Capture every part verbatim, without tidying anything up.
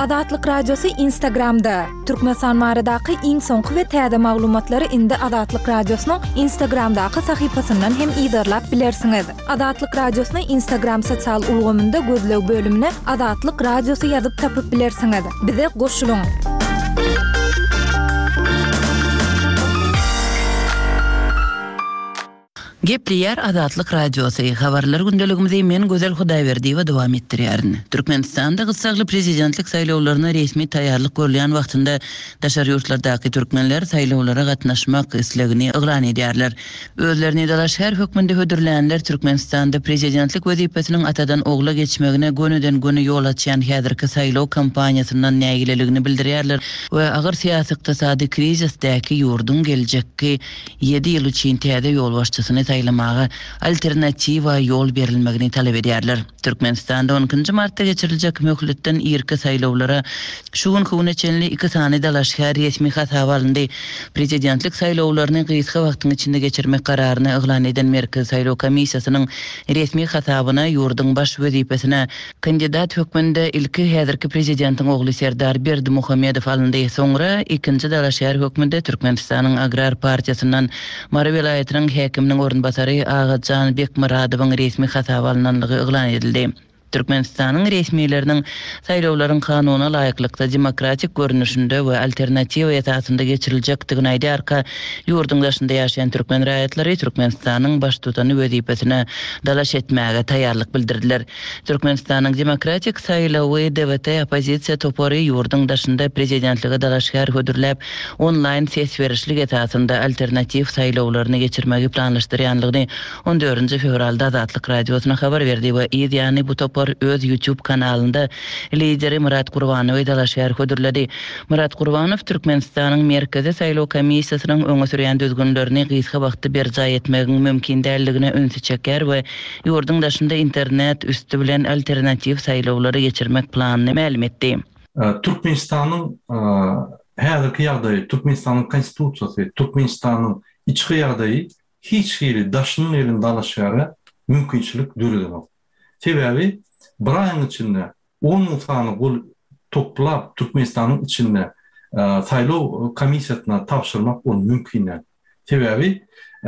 Adatlyk radiosu Instagramda. Türkmenistan maradaky iň soňky we täze maglumatlary indi Adatlyk radiosynyň Instagramdaky sahypasyndan hem ýydarlap bilersiňiz. Adatlyk radiosyny Instagram sosial ulgamynda gözlew bölümine Adatlyk radiosu ýazyp tapyp bilersiňiz. Bize goşulyň. Gepliyer Adatlyk radiosu habarlar gündeligimizi men Gözel Hudaýberdi we dowam etdirýärin. Türkmenistanda gysagly prezidentlik saýlawlaryna resmi taýýarlyk görülýän wagtynda daşary ýurtlardaky türkmenler saýlawlara gatnaşmak islegini yglan edýärler. Özlerini dalaşar hökmünde hödürlänler Türkmenistanda prezidentlik wezipesiniň atadan ogla geçmegine gönüden göni ýol açýan häzirki saýlaw kampaniýasyndan nägileligini bildirýärler we agyr syýasy ykdysady krizisdäki ýurdun geljekki ýedi ýyl üçin täze ýol başçysyny saýlamaga alternativa ýol berilmegini talap edýärler. Türkmenistanda onuncu martda geçiriljek möhletden ýerki saýlawlara şu gün howneçenli iki sany dalaşgar resmi hasap alındy. Prezidentlik saýlawlaryny gysga wagtyň içinde geçirmek kararyny yglan eden Merkez Saýlaw Komissiýasynyň resmi hasabyna ýurdun baş wezipesine kandidat hökmünde ilki häzirki prezidentiň ogly Serdar Berdimuhammedow alındy. Soňra ikinji dalaşgar hökmünde Türkmenistanyň Agrar Partiýasyndan Mara welaýatynyň häkiminiň Basary Agacan Bekmuradowyň resmi hasap alynanlygy yglan edildi. Türkmenistanyň resmiýetleriniň saýlawlaryň kanuna laýyklykda demokratik görnüşinde we alternativa ýetagynda geçiriljekdigini aýdarka ýurdun daşynda ýaşaýan türkmen raýatlary Türkmenistanyň baş tutany wezipesine dalaş etmäge taýýarlyk bildirdiler. Türkmenistanyň demokratik saýlawy D V T opozisiýa topary ýurdun daşynda prezidentligi dalaşgar hödürläp online ses berişlik ýetagynda alternativ saýlawlaryny geçirmegi planlaşdyrýanlygyny on dördünji fevralda Adatlyk radiosyna habar berdi we ýani bu topar öz YouTube kanalında lideri Murat Gurbanow dalaşar hödürledi. Murat Gurbanow Türkmenistanyň Merkezi Saýlaw Komissiýasynyň öňe sürýän düzgünlerini gysga wagtda berja etmegiň mümkin däldigine öňe çeker we ýurdun daşynda internet üstü bilen alternativ saýlawlary geçirmek planyny ma'lum etdi. Türkmenistanyň häzirki ýagdaýy, Türkmenistanyň konstitusiýasy, Türkmenistanyň içki ýagdaýy hiç biri daşynyň elinde dalaşary mümkinçilik döredemok. Sebebi bir ayın içinde on min sany gol toplap Türkmenistanyň içinde saýlaw komissiýasyna tapşyrmak on mümkin näme. Sebebi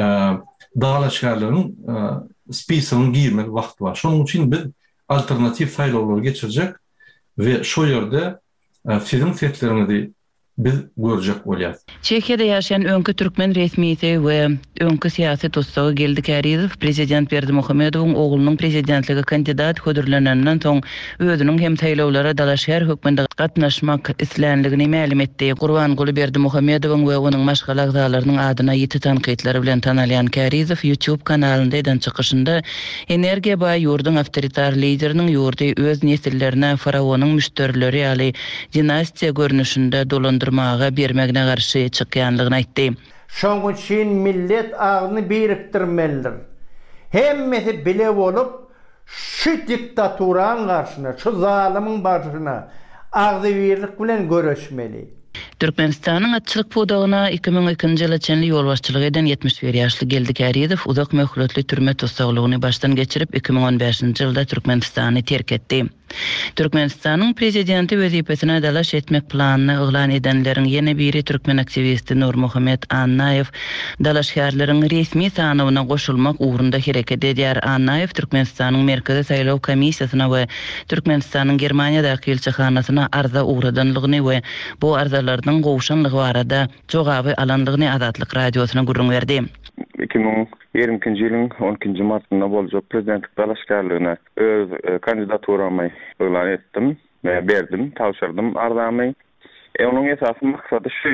dalaşgarlaryň spisygyny girmek wagty bar. Şonuň üçin biz alternativ saýlawlary geçirjek we şo ýerde sizin setlerinizi biz görjek bolýar. Çekiýede ýaşaýan öňkü türkmen resmiýeti we öňkü syýasy dostlugy geldi Karizow prezident Berdimuhammedowyň oglunyň prezidentligi kandidat hödürlenenden soň özüniň hem saýlawlara dalaşýar hökmünde gatnaşmak islenligini ma'lum etdi. Gurbanguly Berdimuhammedowyň we onuň maşgal agzalarynyň adyna ýeti tanqidleri bilen tanalýan Karizow YouTube kanalynda eden çykyşynda energiýa baý ýurdun awtoritar lideriniň ýurdy öz nesillerine farawonyň müşterileri ýaly dinastiýa görnüşinde dolan bermegine garşy çykýanlygyny aýtdy. Şoň üçin millet agyny birikdirmelidir. Hemmesi bile bolup şu diktaturan garşyna, şu zalymiň başyna agzybirlik bilen göreşmeli. Türkmenistanyň atçylyk pudagyna iki ming ikinji ýyla çenli ýol başçylygy eden ýetmiş bir ýaşly geldi Karizow uzak möhletli türme tutsagylygyny başdan geçirip iki ming on beşinji ýylda Türkmenistany terk etdi. Türkmenistanyň prezidenti wezipesine dalaş etmek planyny yglan edenleriň ýene biri türkmen aktivisti Nurmuhammed Annaýew dalaşgarlaryň resmi sanawyna goşulmak ugrunda hereket edýär. Annaýew Türkmenistanyň Merkezi Saýlaw Komissiýasyna we Türkmenistanyň Germaniýadaky elçihanasyna arza ugradanlygyny we bu arzalardyň gowşanlygy barada jogaby alanlygyny Adatlyk radiosyna gurrun berdi. iki ming ýigrimkinji ýylyň on ikinji martynda boljak prezidentlik dalaşgarlygyna öz kandidaturamy yglan etdim we berdim, tapşyrdym arzamy. E onuň esasy maksady şu,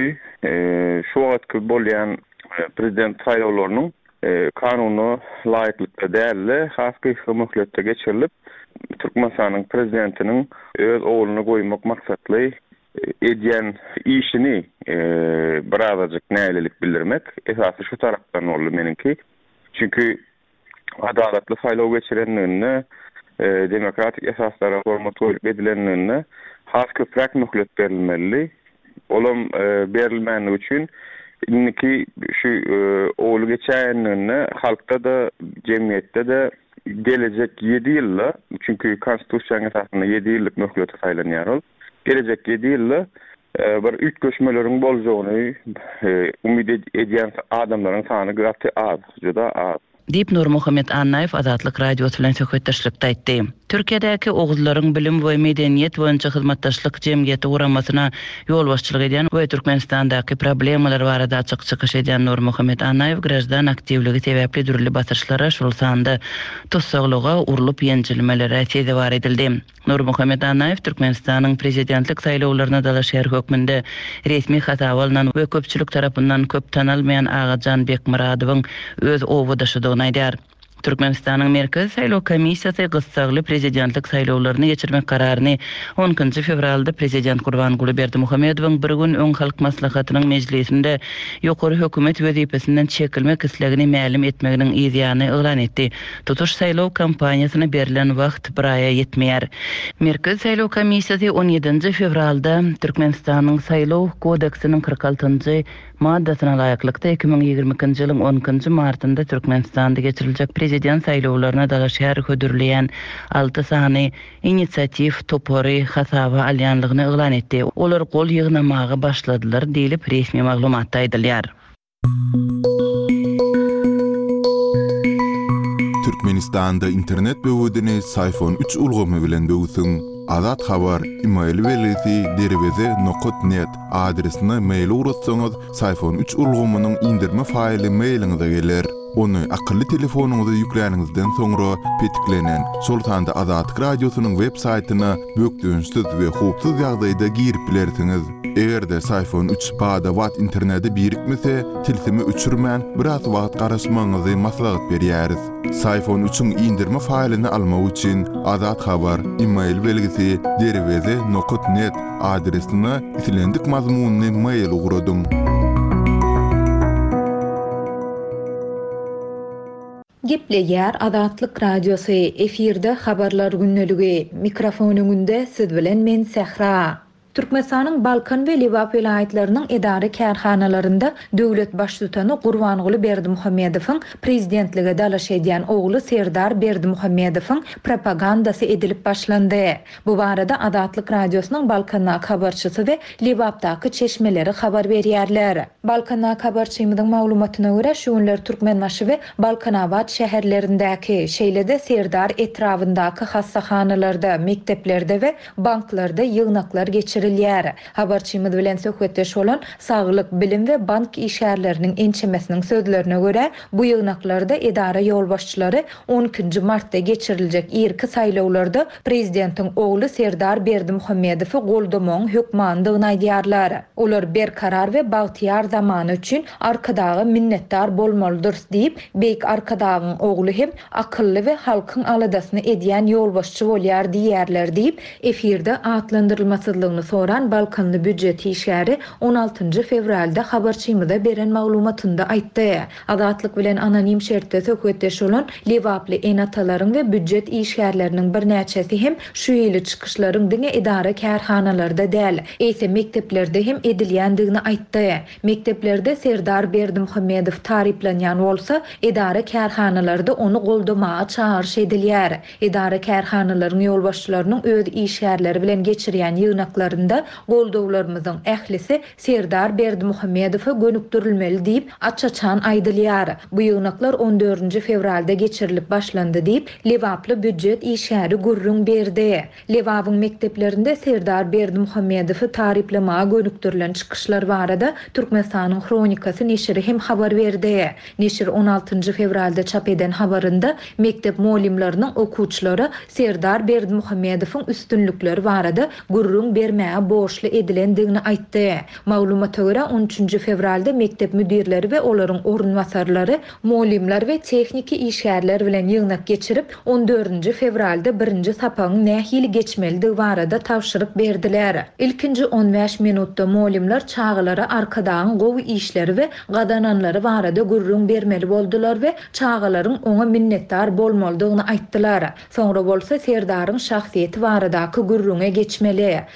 şu wagtky bolýan prezident saýlawlarynyň kanuny laýyklykda däli, hasky möhletde geçirilip Türkmenistanyň prezidentiniň öz ogluny goýmak maksatly edýän işini birazajyk nälelik bildirmek esasy şu tarapdan boldy meniki. Çünki adalatly saýlaw geçirenlerine demokratik esaslara hormat edilenlerine has köprek möhlet berilmeli. Olam berilmeni üçin inniki şu oglu geçenlerine halkda da cemiyette de gelecek yedi ýylla, çünki konstitusiýanyň esasynda yedi ýyllyk möhlet saýlanýar. gelecekde diýildi. Bir üç köşmelerin boljagyny umid edýän adamlaryň sany gaty az, juda az. Deyip Nur Muhammed Annayev Azatlyk radiosu bilen söhbetdeşlikde aýtdy. Türkiýedäki oguzlaryň bilim we medeniýet boýunça hyzmatdaşlyk jemgyýeti uramasyna ýol başçylyk edýän we Türkmenistandaky problemalar barada açyk çykyş edýän Nur Muhammed Annayew grajdan aktivligi sebäpli dürli basyrçylara şol sanda tutsaglyga urulyp ýenjilmelere sebäp edildi. Nur Muhammed Annayew Türkmenistanyň prezidentlik saýlawlaryna dalaşýar hökmünde resmi hatawalan we köpçülik tarapyndan köp tanalmayan Agajan Bekmuradowyň öz owudaşydygyny aýdýar. Türkmenistanyň Merkez Saýlaw Komissiýasy gysgaly prezidentlik saýlawlaryny geçirmek kararyny onunçy fevralda prezident Gurbanguly Berdimuhammedowyň bir gün öň halk maslahatynyň mejlisinde ýokary hökümet wezipesinden çekilmek islegini ma'lum etmeginiň ýa-ny elan etdi. Tutuş saýlaw kampaniýasyna berilen wagt bir aýa ýetmeýär. Merkez Saýlaw Komissiýasy on ýedinji fevralda Türkmenistanyň saýlaw kodeksiniň kırk altyncı maddasyna laýyklykda iki bin ýigirmenki ýylyň onunçy martynda Türkmenistanda geçiriljek prezident saýlawlaryna dalaşýar hödürleýän alty sany inisiativ topary hasaby alýanlygyny elan etdi. Olar gol ýygnamagy başladylar diýilip resmi maglumatda aýdylýar. Türkmenistanda internet böwüdini Sayfon üç ulgamy bilen böwüsüň. Azat habar email welisi derweze nokta net adresine mail urutsaňyz Sayfon üç ulgamynyň indirme faýly mailiňize geler. Onu akıllı telefonuňyza ýüklenýäningizden soňra petiklenen Sultanda Azatlyk radiosynyň web saýtyna bökdüňsiz we hupsuz ýagdaýda girip bilersiňiz. Egerde Sayfon üç pada watt interneti birikmese, tilsimi üçürmän biraz wagt garaşmaňyzy maslahat berýäris. Sayfon üçüň indirme faýlyny almak üçin Azat habar email belgisi derweze nokta net adresine isilendik mazmunny mail ugrudum. Gepleýär Azatlyk radiosu efirde habarlar günneligi mikrofonuňynda siz bilen men Sehra. Türkmenistanyň Balkan we Liwap vilayetleriniň edara kärhanalarynda döwlet baştutany Gurbanguly Berdimuhammedowyň prezidentlige dalaş edýän ogly Serdar Berdimuhammedowyň propagandasy edilip başlandy. Bu barada Azatlyk radiosynyň Balkannak habarçysy we Liwapdaky çeşmeleri habar berýärler. Balkannak habarçymyň maglumatyna görä şu günler Türkmenbaşy we Balkanabad şäherlerindäki şeýlede Serdar etrafyndaky hassahanalarda, mekteplerde we banklarda ýygnaklar geçirilýär. Habarçymyz bilen söhbetdeş bolan Saglyk, Bilim we Bank işgärleriniň ençemesiniň sözlerine görä, bu ýygnaklarda edara ýolbaşçylary onunçy martda geçiriljek irki saýlawlarda prezidentiň ogly Serdar Berdimuhammedowy goldamagyň hökmandygyny aýdýarlar. Olar berkarar we bagtyar zamany üçin arkadagy minnetdar bolmalydyr diýip, beýik arkadagyň ogly hem akylly we halkyň aladasyny edýän ýolbaşçy bolýar diýerler diýip efirde atlandyrylmasydlygyny soran Balkanly büdjet işgäri on altyncı fevralda habarçymyza beren maglumatynda aýtdy. Azatlyk bilen anonim şertde söhbetdeş bolan Liwaply enatalaryň we büdjet işgärleriniň bir näçesi hem şu ýyly çykyşlaryň diňe edara kärhanalarda däl, eýse mekteplerde hem edilýändigini aýtdy. Mekteplerde Serdar Berdimuhammedow tariplenýän bolsa, edara kärhanalarda onu goldamaga çağırş edilýär. Edara kärhanalaryň ýolbaşçylarynyň öz işgärleri bilen geçirýän ýygnaklarynda goldawlarymyzyň ählisi Serdar Berdimuhammedowy gönükdirilmeli diýip açaçan aýdylýar. Bu ýygnaklar on dördünji fevralda geçirilip başlandy diýip Liwaply büdjet işgäri gurrun berdi. Liwabyň mekteplerinde Serdar Berdimuhammedowy tariplemege gönükdirilen çykyşlar barada Türkmenistanyň Kronikasy neşri hem habar berdi. Neşir on altyncı fevralda çap eden habarynda mektep molimlarynyň okuwçylary Serdar Berdimuhammedowyň üstünlükleri barada gurrun bermäge borçly edilendigini aýtdy. Maglumata görä on üçünji fevralda mektep müdirleri we olaryň orunwasarlary, molimler we texniki işgärler bilen ýygnak geçirip on dördünji fevralda birinji sapagyň nähili geçmeligi barada tawşyryk berdiler. İlkinji on beş minutda molimler çağılara arkadagyň gowy işleri we gadananlary barada gurrun bermeli boldular we çağılaryň oňa minnetdar bolmalydygyny aýtdylar. Soňra bolsa Serdaryň şahsiýeti baradaky gurrunga geçmeli. Okuwçy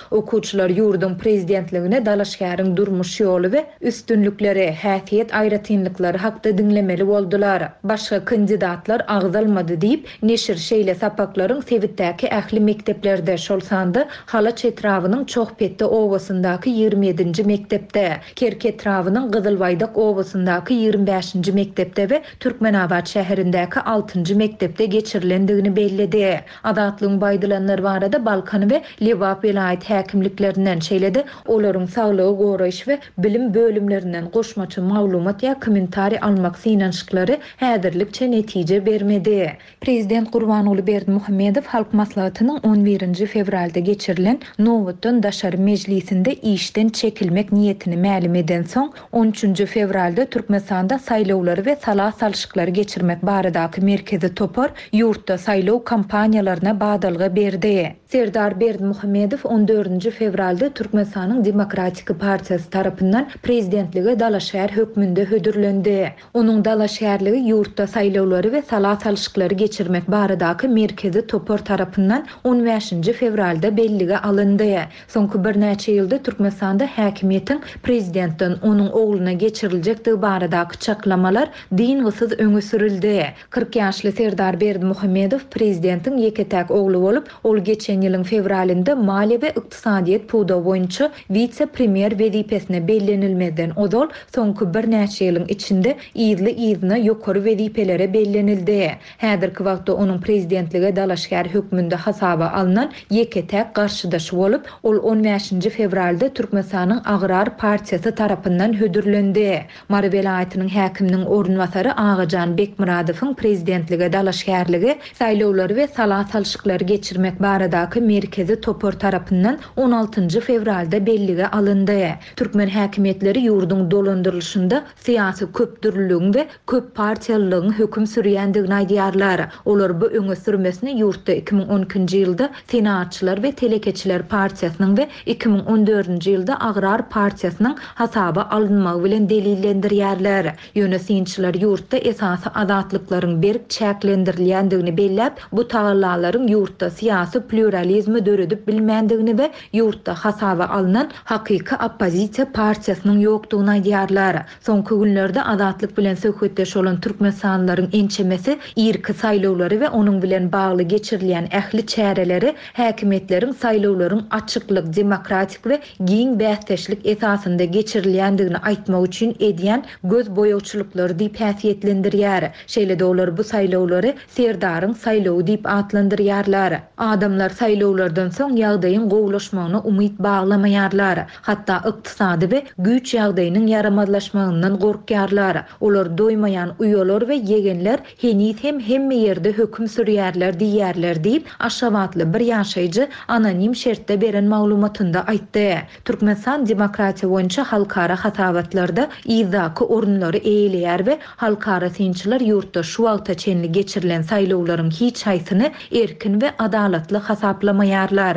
okuwçylar ýurdun prezidentligine dalaşgäriň durmuş ýoly we üstünlükleri, häsiýet aýratynlyklary hakda dinlemeli boldular. Başga kandidatlar agzalmady diýip neşir şeýle sapaklaryň Sewitdäki ähli mekteplerde şol sandy Halaç etrawynyň Çoğpetde owasyndaky ýygrimi ýedinji mektepde, Kerke etrawynyň Gyzylbaýdak owasyndaky ýygrimi beşinji mektepde we Türkmenabad şäherindäki altynjy mektepde geçirilendigini bellidi. Adatlygyň baýdylanlar barada Balkan we Lebap vilayet häkimliklerinden şeýledi, olaryň saglygy goraýyş we bilim bölümlerinden goşmaçy maglumat ýa kommentari almak synanşyklary häzirlikçe netije bermedi. Prezident Gurbanoğlu Berdimuhammedow halk maslahatynyň on birinji fevralda geçirilen Nowatdan Daşary Mejlisinde işden çekilmek niyetini ma'lum eden soň on üçünji fevralda Türkmenistanda saýlawlary we sala salşyklary geçirmek baradaky merkezi topar ýurtda saýlaw kampaniýalaryna badalga berdi. Serdar Berdimuhammedow on dördünji fevralda Türkmenistanyň Demokratik Partiýasy tarapyndan prezidentlige Dalaşäher hökmünde hödürlendi. Onuň Dalaşäherligi ýurtda saýlawlary we sala salşyklary geçirmek baradaky merkezi topar tarapyndan on beşinji fevralda bellige alındy. Soňky bir näçe ýylda Türkmenistanda häkimiýetiň prezidentden onuň ogluna geçiriljekdigi baradaky çaklamalar dingysyz öňe sürildi. kırk ýaşly Serdar Berdimuhammedow prezidentiň ýeketäk oglu bolup, ol geçen ýylyň fevralynda maliýe we ykdysadyýet puda boýunça vice-premier wezipesine bellenilmeden odol soňky bir näçe ýylyň içinde ýyly ýylyna ýokary wezipelere bellenildi. Häzirki wagtda onuň prezidentlige Dalaşgär hökmünde hasaba alynan ýeketäk garşydaşy bolup, ol on beşinji fevralda Türkmenistanyň Agrar Partiýasy tarapyndan hödürlendi. Mary vilayatynyň häkiminiň ornwasary Agajan Bekmuradowyň prezidentlige Dalaşgärligi saýlawlary we sala salşyklary geçirmek baradaky merkezi topar tarapyndan on altynjy fevralda bellige alındy. Türkmen häkimetleri ýurdun dolandyrylşynda syýasy köpdürlügiň we köp partiýalylygyň hökm sürýändigini aýdýarlar. Olar bu öňe sürmesini ýurtda iki ming on ikinji ýylda Senatçylar we Telekeçiler Partiýasynyň we iki ming on dördünji ýylda Agrar Partiýasynyň hasaba alınmagy bilen delillendirýärler. Ýönetimçiler ýurtda esasy adatlyklaryň berk çäklendirilýändigini belläp, bu taýlalaryň ýurtda syýasy pluralizmi döredip bilmendigini we ýurtda hasaba alynan hakyky oppozisiýa partiýasynyň ýokdugyny aýdýarlar. Soňky günlerde adatlyk bilen söhbetdeş bolan türkmenistanylaryň ençemesi irki saýlawlary we onuň bilen bagly geçirilýän ähli çäreleri häkimetleriň saýlawlaryň açyklyk, demokratik we giň bästeşlik esasynda geçirilýändigini aýtmak üçin edýän göz boýawçylyklary diýip häsiýetlendirýär. Şeýle-de olar bu saýlawlary Serdaryň saýlawy diýip atlandyrýarlar. Adamlar saýlawlardan soň ýagdaýyň gowlaşmagyna umyt baglamaýarlar. Hatda ykdysady we güç ýagdaýynyň yaramazlaşmagyndan gorkýarlar. Olar doýmaýan uýalar we yegenler henüz hem hemme ýerde hökm sürýärler diýýärler diýip aşawatly bir ýaşaýjy anonim şertde beren maglumatynda aýtdy. Türkmenistan demokratiýa boýunça halkara hasabatlarda izaky orunlary eýleýär we halkara synçylar ýurtda şu wagta çenli geçirilen saýlawlaryň hiç haýsyny erkin we adalatly hasaplamaýarlar.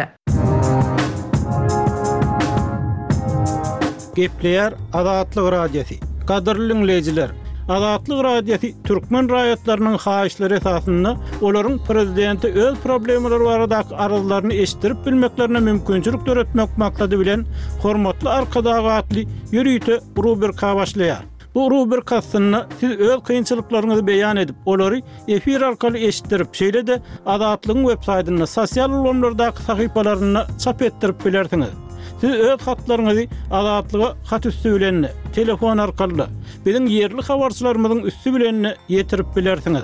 Gepleýär Adatlyk Radiosi. Gadyrly dinleýijiler, Adatlyk Radiosi türkmen raýatlarynyň haýyşlary esasynda olaryň prezidenti öz problemleri baradaky arazylaryny eşitdirip bilmeklerine mümkinçilik döretmek maksady bilen hormatly arkadagatly ýürüýte rubrika başlaýar. Bu rubrikasyny siz öz kynçylyklaryňyzy beýan edip, olary efir arkaly eşitdirip, şeýle-de Adatlygyň websaýtyna, sosial ulanlardaky sahypalaryna çap etdirip bilersiňiz. Siz öz hatlaryňyzy Adatlyga hat üstü bilen, telefon arkaly, biziň ýerli habarçylarymyzyň üstü bilen ýetirip bilersiňiz.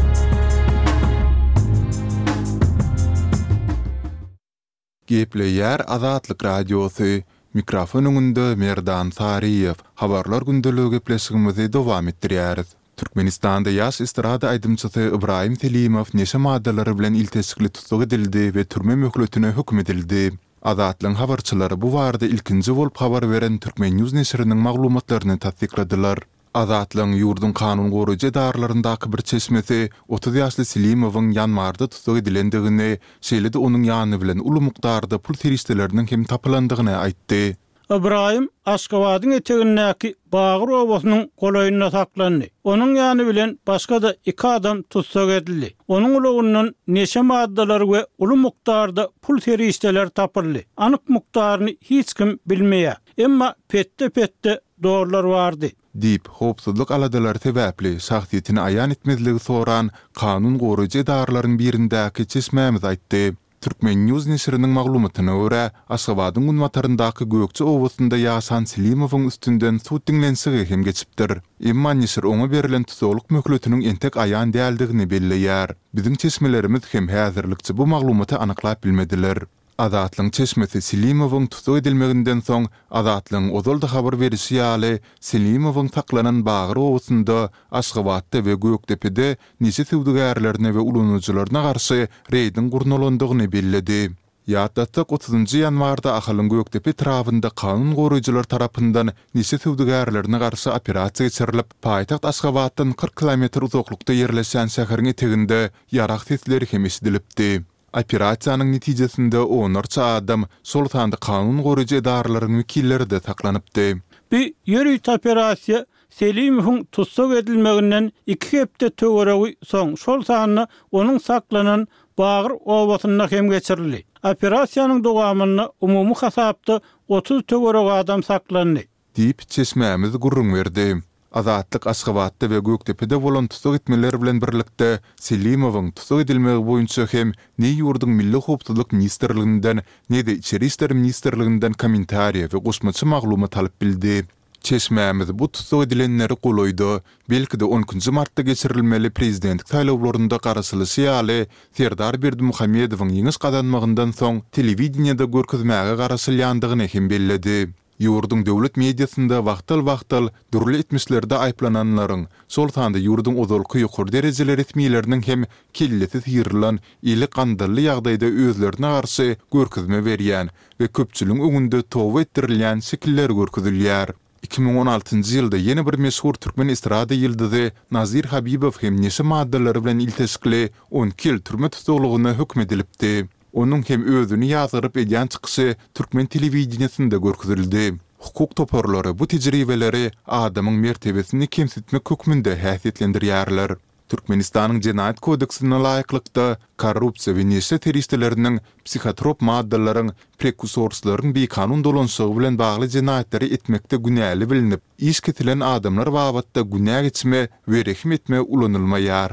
Gepleýär Adatlyk Radiosi. Mikrofon öňünde Merdan Sariýew. Habarlar gündeligi gepleşigimizi dowam etdirýäris. Türkmenistanda ýaş estrada aýdymçysy Ibrahim Selimow neşe maddalary bilen ilteşikli tutuk edildi we türme möhletine hükm edildi. Adatlyň habarçylary bu barada ilkinji bolup habar beren Türkmen News neşriniň maglumatlaryny tasdikladylar. Adatlyň ýurdun kanun goruýjy darlaryndaky bir çeşmesi otuz ýaşly Selimowyň ýanmarda tutuk edilendigini, şeýle-de onuň ýany bilen uly mukdarda pul terişdeleriniň hem tapylandygyny aýtdy. İbrahim Aşgabatyň etegindäki Bagır obasynyň golaýyna saklandy. Onuň ýany bilen başga da iki adam tutsak edildi. Onuň ulugundan neşe maddalar we uly mukdarda pul terişdeler tapyldy. Anyk mukdaryny hiç kim bilmeýär. Emma petde petde doğrular vardy. Dip hopsuzluk aladalar sebäpli şahsiýetini aýan etmezligi soran kanun goraýjy edaralaryň birindäki çeşmämiz aýtdy. Türkmen News nesriniň maglumatyna görä, Aşgabatyň Gunmataryndaky Gökçe obasynda ýaşan Selimowyň üstünden suw diňlensi hem geçipdir. Emma nesr oňa berilen tutuluk möhletiniň entek aýan däldigini belleýär. Biziň çeşmelerimiz hem häzirlikçi bu maglumaty anyklap bilmediler. Adatlyň çeşmesi Selimowyň tutup edilmeginden soň Adatlyň ozalda habar berişi ýaly Selimowyň taklanan Bagır obasynda, Aşgabatda we Göktepe'de nice sewdugärlerine we ulanyjylaryna garşy reýdiň gurnalandygyny belledi. Ýatdatda otuzynjy ýanwarda ahalyň Göktepe tarapynda kanun goraýjylar tarapyndan nice sewdugärlerine garşy operasiýa geçirilip, paýtaxt Aşgabatdan kırk kilometr uzaklykda ýerleşen şäheriň eteginde ýarak sesleri hem eşidilipdi. Operasiýanyň netijesinde onarça adam şol tanda kanun goraýjy edaralarynyň wekilleri de saklanypdy. Bir ýörüýt operasiýa Selimowyň tutsak edilmeginden iki hepde töwereği soň şol sanyny onuň saklanan Bagır obasyna hem geçirildi. Operasiýanyň dowamyna umumy hasapda otuz töwereg adam saklandy. Dip çeşmämiz gurrun berdi. Azatlyk Aşgabatda we Göktepe'de bolan tutsak etmeler bilen birlikde Selimowyň tutsak edilmegi boýunça hem ne ýurduň Milli Howpsuzlyk Ministrliginden ne de Içeri işler Ministrliginden kommentariýa we goşmaçy maglumat alyp bildi. Çeşmämiz bu tutsak edilenleri golaýdy. Belki de onuncu martda geçirilmeli prezidentlik saýlawlarynda garaşylyşy ýaly Serdar Berdimuhammedowyň ýeňiş kazanmagyndan soň telewizionyada görkezmäge garaşylýandygyny hem belledi. Ýurdun döwlet mediasynda wagtal-wagtal dürli etmişlerde aýplananlaryň, şol tanda ýurdun ozalky ýokary derejeler etmeýleriniň hem kellesi ýyrylan, ili gandyrly ýagdaýda özlerine garşy görkezme berýän we köpçüliň öňünde towa etdirilýän şekiller görkezilýär. iki ming on altyncy ýylda ýene bir meşhur türkmen estrada ýyldyzy Nazir Habibow hem neşe maddalary bilen ilteşikli on iki ýyl türme tutulugyna hökmedilipdi. Onuň hem özüni ýazyryp edýän çykyşy türkmen telewizionyasynda görkezildi. Hukuk toparlary bu tejribeleri adamyň mertebesini kemsitmek hökmünde häsiýetlendirýärler. Türkmenistanyň Jenaýat kodeksine laýyklykda korrupsiýa we neşe terişdeleriniň psihotrop maddalaryň prekursorlaryň bir kanun dolanşygy bilen bagly jenaýatları etmekde günäli bilinip, iş ketilen adamlar babatda günä geçme we rehim etme ulanylmaýar.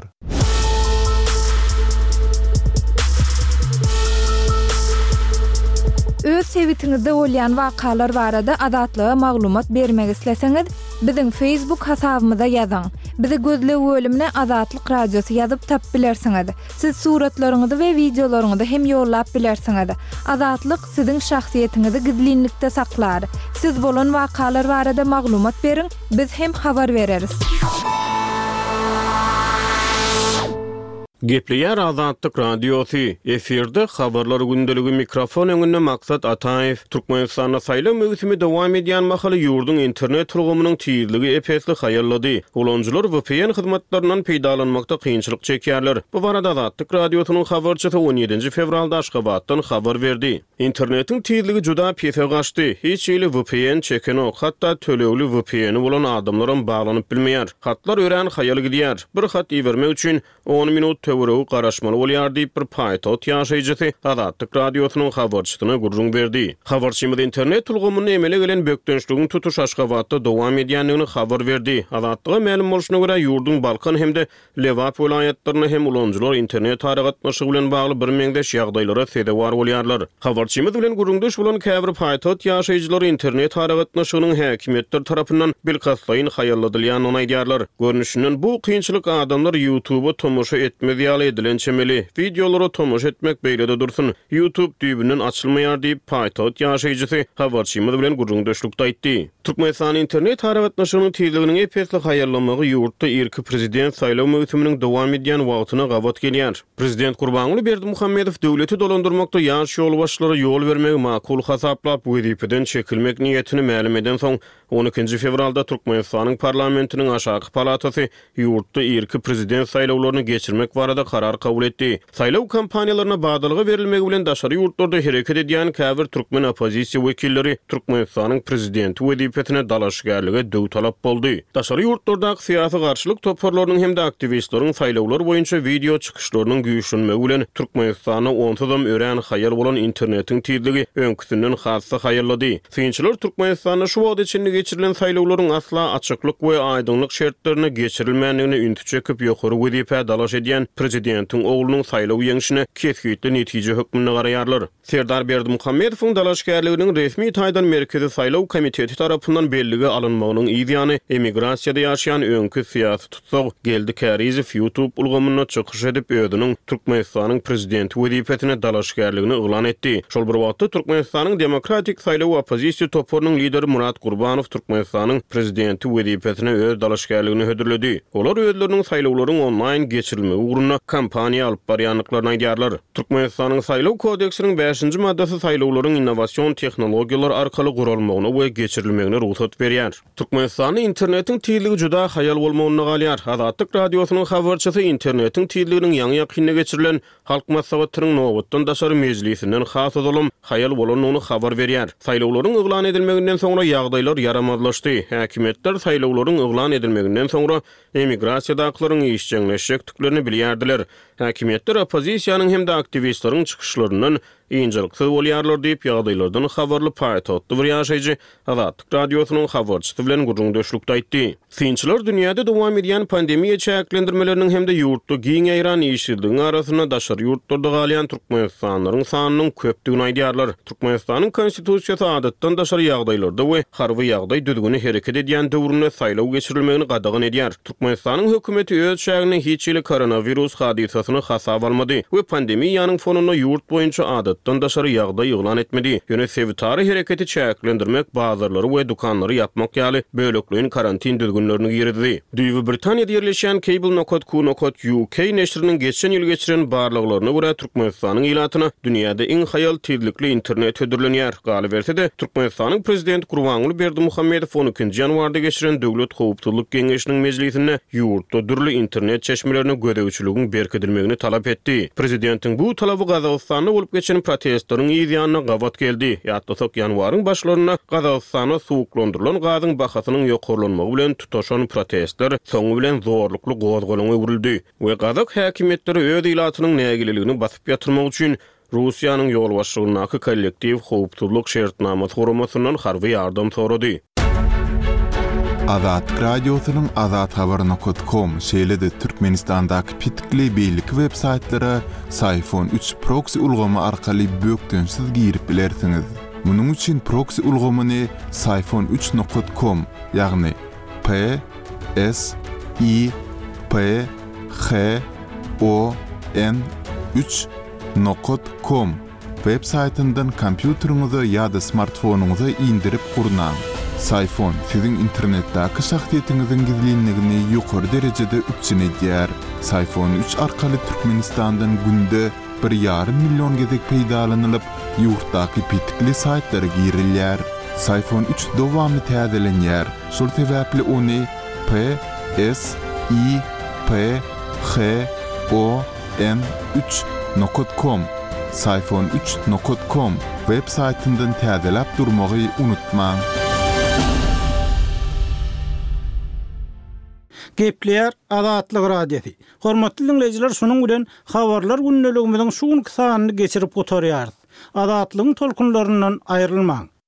Öz sevitiňizde bolýan wakalar barada adatlyga maglumat bermek isleseňiz, biziň Facebook hasabymyza ýazyň. Bizi gözle bölümine Azatlyk Radiosu ýazyp tap bilersiňiz. Siz suratlaryňyzy we videolaryňyzy hem ýollap bilersiňiz. Azatlyk siziň şahsiýetiniňizi gizlinlikde saklar. Siz bolan wakalar barada maglumat beriň, biz hem habar bereriz. Gepleýär Azatlyk Radiosu. Efirde habarlar gündeligi mikrofon öňünde Maksat Ataýew. Türkmenistanda saýlaw möhüsimi dowam edýän mahaly ýurdun internet turgumynyň tiyizligi epesli haýallady. Ulanjylar V P N hyzmatlarynyň peýdalanmakda kynçylyk çekýärler. Bu barada Azatlyk Radiosynyň habarçysy on ýedinji fevralda Aşgabatdan habar berdi. Internetiň tiyizligi juda pese gaçdy. Hiç ýyly V P N çekeno, hatda tölewli V P N bolan adamlaryň baglanyp bilmeýär. Hatlar ören haýal gidýär. Bir hat iýermek üçin on minut töwereği garaşmaly bolýar diýip bir paýtot ýaşaýjysy Azatlyk Radiosynyň habarçysyna gurrun berdi. Habarçymyz internet tulgumyny emele gelen bökdönçlügiň tutuş Aşgabatda dowam edýändigini habar berdi. Azatlyga ma'lum bolşuna görä ýurdun Balkan hemde Lewap vilayatlaryna hem ulanjylar internet taragatmaşygy bilen bagly bir meňdeş ýagdaýlara sebäp bolýarlar. Habarçymyz bilen gurrundaş bolan käbir paýtot ýaşaýjylar internet taragatmaşygynyň häkimetler tarapyndan bilkaslaýyn haýalladylýanyny aýdýarlar. Görnüşinden bu kynçylyk adamlar YouTube-a tomoşa etmedi edilen çemeli videoları tomoş etmek beýlede dursun. YouTube düýbünden açylmaýar diýip paýtot ýaşaýjysy habarçymyz bilen gurrundaşlykda aýtdy. Türkmenistan internet taragatmaşygynyň tezliginiň epesli haýallamagy ýurtda erki prezident saýlaw möhüsimiň dowam edýän wagtyna gabat gelýär. Prezident Gurbanguly Berdimuhammedow döwleti dolandyrmakda ýaş ýol başçylary ýol bermegi makul hasaplap wezipeden çekilmek niýetini ma'lum eden soň on ikinji fevralda Türkmenistanyň parlamentiniň aşaky palatasy ýurtda erki prezident saýlawlaryny geçirmek barada barada karar kabul etdi. Saylaw kampaniýalaryna badalygy berilmegi bilen daşary ýurtlarda hereket edýän käbir türkmen opozisiýa wekilleri Türkmenistanyň prezidenti wezipetine dalaşgarlyga döw talap boldy. Daşary ýurtlardaky syýasy garşylyk toparlarynyň hemde aktivistleriň saýlawlar boýunça video çykyşlarynyň güýçlenmegi bilen Türkmenistana onsuzam ören haýal bolan internetiň tizligi öňküsinden hassa haýallady. Synçylar Türkmenistana şu wagt içinde geçirilen saýlawlaryň asla açyklyk we aýdynlyk şertlerine geçirilmänligine üntü çekip ýokary wezipe dalaş edýän prezidentiň oglunyň saýlaw ýeňişine kesgitli netije hökmüne garaýarlar. Serdar Berdimuhammedowyň dalaşgarlygynın resmi taýdan merkezi saýlaw komiteti tarapyndan belligi alınmagynyň ýygyny emigrasiýada ýaşaýan öňkü syýasy tutsag geldi Kärizew YouTube ulgamyna çykyş edip özüniň Türkmenistanyň prezidenti wezipetine dalaşgarlygyny oglan etdi. Şol bir wagtda Türkmenistanyň demokratik saýlaw opozisiýa toparynyň lideri Murat Gurbanow Türkmenistanyň prezidenti wezipetine öz dalaşgarlygyny hödürledi. Olar özleriniň saýlawlaryň online geçirilmegi ugruna kampaniýa alyp barýanlyklaryny aýdýarlar. Türkmenistanyň saýlaw kodeksiniň beşinji maddasy saýlawlaryň innowasion tehnologiýalar arkaly gurulmagyna we geçirilmegine ruhsat berýär. Türkmenistanyň internetiň tizligi juda haýal bolmagyny galýar. Azatlyk radiosynyň habarçysy internetiň tizliginiň ýaňy ýakynna geçirilen halk maslahatynyň nowatdan daşary mejlisinden has zalym haýal bolanyny habar berýär. Saýlawlaryň oglan edilmeginden soňra ýagdaýlar yaramazlaşdy. Häkimetler saýlawlaryň oglan edilmeginden soňra emigrasiýadaklaryň işçiňleşikliklerini bilýärdiler. Häkimetler opozisiýanyň hemde aktivistleriň çykyşlaryndan ýyňjylyksy bolýarlar diýip ýagdaýlardan habarly paýtatly bir ýaşaýjy Azatlyk radiosynyň habarçysy bilen gurrun döşlükde aýtdy. Synçylar dünýäde dowam edýän pandemiýa çäklendirmeleriniň hemde ýurtda giň ýaýran işçiligiň arasyna daşary ýurtlarda galýan türkmenistanylaryň sanynyň köpdigini aýdýarlar. Türkmenistanyň konstitusiýasy adatdan daşary ýagdaýlarda we harby ýagdaý düzgüni hereket edýän döwründe saýlaw geçirilmegini gadagan edýär. Türkmenistanyň hökümeti öz şäherine hiç ýyly koronavirus hadisasyny hasaba almady we pandemiýanyň fonuna ýurt boýunça adatdan daşary ýagdaý ýylan etmedi. Ýöne sevtary hereketi çäklendirmek, bazarlary we dukanlary ýapmak ýaly bölekliň karantin düzgünlerini girdi. Düýbi Britaniýada ýerleşen Cable Nokot Kunokot U K neşriniň geçen ýyl geçiren barlyklaryna görä Türkmenistanyň ilatyna dünýäde iň haýal tezlikli internet hödürlenýär. Galy bersede Türkmenistanyň prezidenti Gurbanguly Berdimuhammedow on ikinji ýanwarda geçiren Döwlet Howpsuzlyk Geňeşiniň mejlisinde ýurtda dürli internet çeşmelerine gödäwçiligiň berkidilmegini talap etdi. Prezidentiň bu talaby Gazagystanda bolup geçen protestlaryň ýygynyna gawat geldi. Ýatdasak ýanwaryň başlaryna Gazagystana suwuklandyrylan gazyň bahasynyň ýokarlanmagy bilen tutaşan protestler soňu bilen zorlukly gozgalaňa öwrüldi. We Gazak häkimetleri öz ilatynyň nägileligini basyp ýatyrmak üçin Russiýanyň ýol başlygynaky kollektiv howpsuzlyk şertnamasy guramasyndan harby ýardam sorady. Azat radiosynyň azat habar nokot com şeýlede Türkmenistandaky pitikli beýlik web saytlary Sayfon üç proxy ulgamy arkaly bökdönsiz girip bilersiňiz. Munyň üçin proxy ulgamyny sayfon üç nokot com ýagny P S I P H O N üç nokot com web saytyndan kompýuteriňize ýa-da smartfonuňyza indirip gurnan. Sayfon sizin internetdäki şahsiýetiňiziň gizlinligini ýokary derejede üçin edýär. Sayfon üç arkaly Türkmenistandan günde bir ýarym million gezek peýdalanylyp, ýurtdaky pitikli saytlara girilýär. Sayfon üç dowamly täzelenýär. Şol sebäpli ony P S I P H O N üç nokot com sayfon üç nokot com web saytyndan täzelep durmagy unutmaň. Gepler Azatlyk radiosi. Hormatly dinleyijiler, şonuň bilen habarlar günneligimiziň şu günkü sanyny geçirip oturýarys. Azatlygyň tolkunlaryndan aýrylmaň.